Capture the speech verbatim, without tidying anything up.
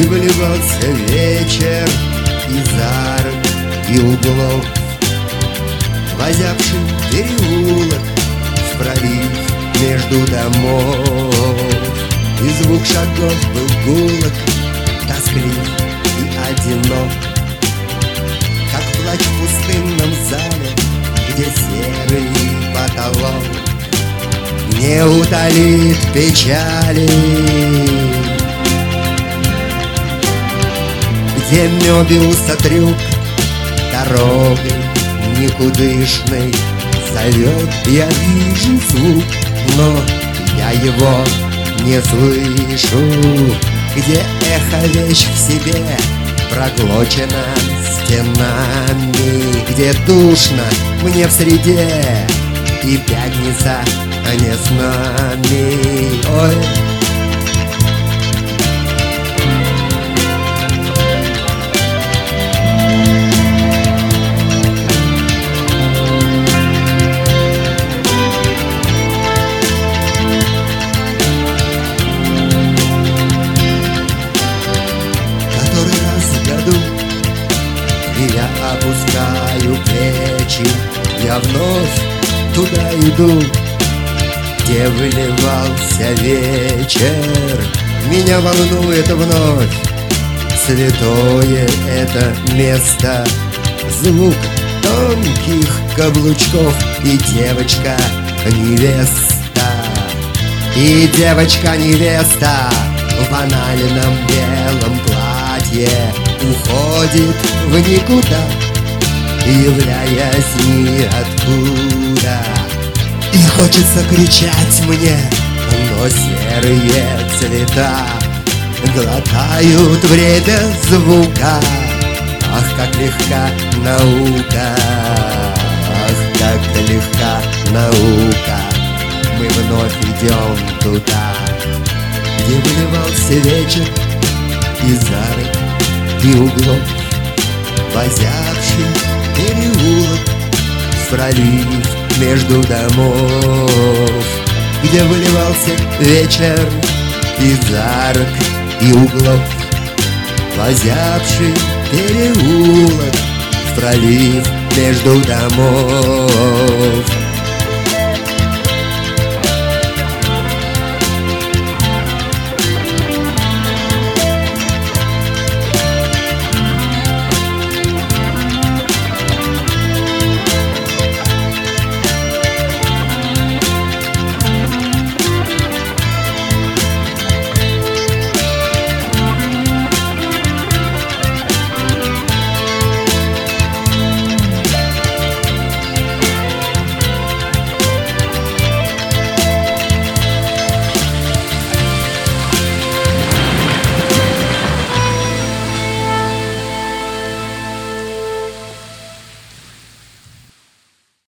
выливался вечер из арок и углов, возявший переулок в пролив между домов. И звук шагов был гулок, тосклив и одинок, как плач в пустынном зале, где серый потолок не утолит печали, где Мёбиуса трюк дорогой никудышной зовет. Я вижу звук, но я его не слышу, где эхо вещь в себе проглочена стенами, где душно мне в среде, и пятница, а не с нами. Ой. И я опускаю плечи, я вновь туда иду, где выливался вечер. Меня волнует вновь святое это место, звук тонких каблучков и девочка-невеста. И девочка-невеста в банальном белом платье уходит в никуда, являясь ниоткуда. И хочется кричать мне, но серые цвета глотают время звука. Ах, как легка наука, ах, как легка наука. Мы вновь идем туда, где выливался вечер из арок и углов, возявший переулок в пролив между домов, где выливался вечер из арок и углов, возявший переулок в пролив между домов.